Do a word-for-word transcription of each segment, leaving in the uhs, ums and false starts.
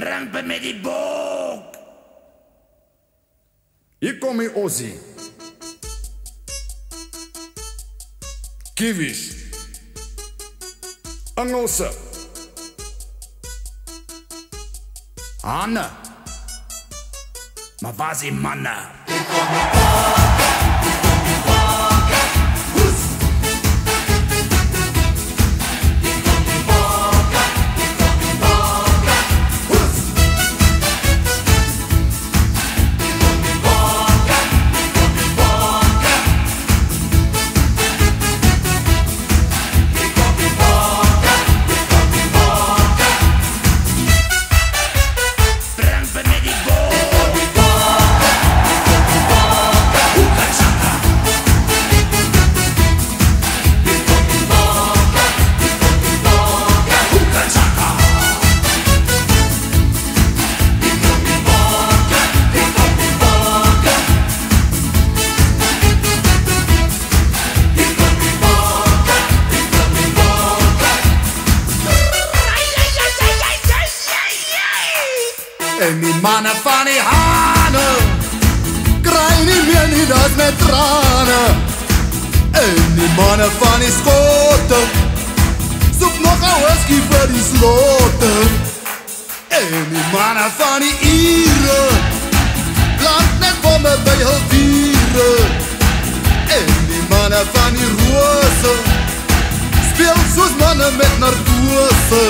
Brampe met die bok. Hier kom die Ozzy. Kiwis. Engelse. Hanne. Maar waar is die manne? En die mannen van die hanen kry nie meer nie, dat met tranen. En die mannen van die skote soek nog een whisky vir die slote. En die mannen van die Ire plant net bomme by hul diere. En die mannen van die Rose speel soos mannen met narkose.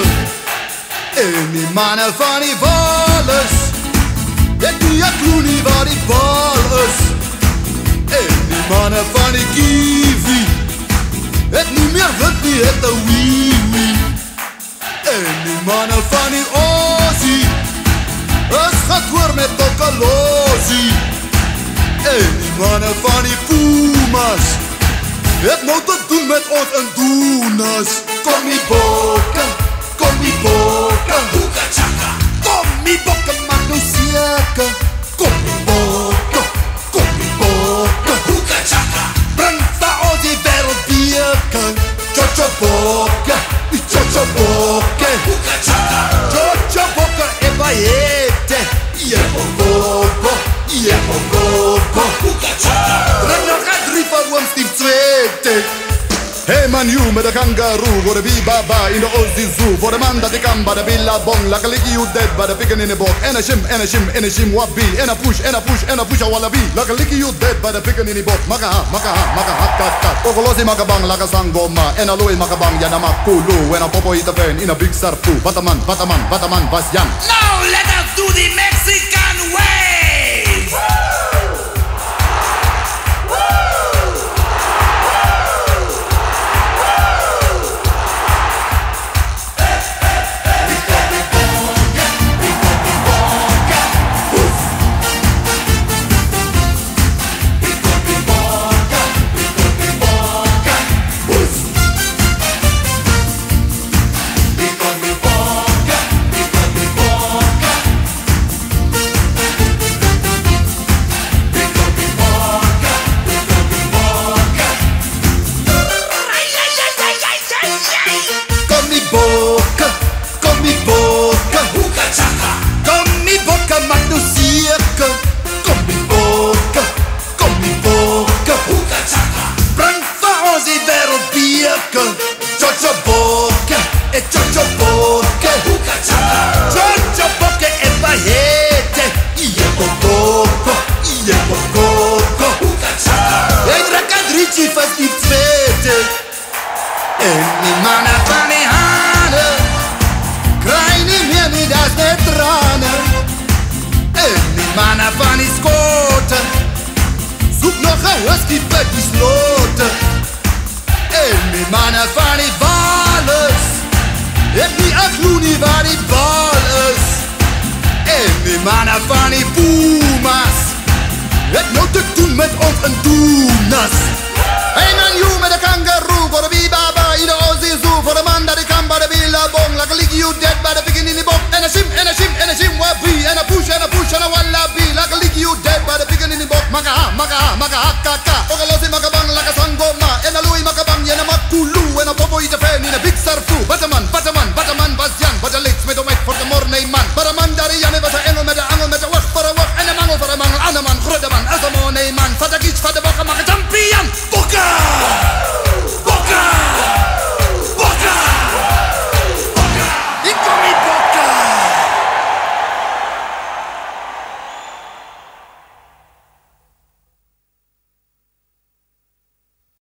En die mannen van die Wales het nie een clue nie waar die bal is. En die mannen van die Kiwi het nie meer wit nie, het een wee-wee. En die mannen van die Ozzy is gekoor met tokkelosie. En die mannen van die Pumas het nou te doen met ons in Doenas. Kom die bokke, kom die bokke, Hoeka chaka. kom die bokke, maak nou seker. Kom die bokke, kom die bokke, Hoeka chaka. bring vir ons die wereldbeker. Tjotjo bokke, die tjotjo bokke, Hoeka chaka. tjotjo bokke en bayete. Yepo bokke, yepo bokke, Hoeka chaka. bring nog een drie van oom Steve Zwete. Hey man, you met a kangaroo, voor de bibaba in de Ozzy Zoo. Voor de man dat ik kan, bij de billabong, like a licky you dead, bij de pikken in de bok. En a shim, en a shim, en a shim, what be? En a push, en a push, en a push a wallaby. Like a licky you dead, bij de pikken in de bok. Maka ha, maka ha, maka ha, kat kat. Okolosi maka bang, like a sangoma. En a looi maka bang, ja na makulu. En a popo hit a pen, in a big sarfu. Bataman, bataman, bataman, bas Jan. Now let us do the Mexican way. En die mannen van die hanen kry nie meer nie, dat met tranen. En die mannen van die skote soek nog een whisky vir die slote. En die mannen van die Wales het nie een clue nie waar die bal is. En die mannen van die Pumas het nou te doen met ons in Doenas. Hey man, you met a kangaroo, voor de bibaba in de Ozzy Zoo. Voor de man dat ik kan bij de billabong, like a lick you dead bij de pikken in de bok. En a shim, en a shim, en a shim, wappie. En a push, en a push, en a wallaby, like a lick you dead bij de pikken in de bok. Maka ha, maka ha, maka ha, kaka. Okolosi maka bang, like a sangoma. En a looi maka bang, en a makulu. En a popo hit a pen in a big sarfu. Bataman,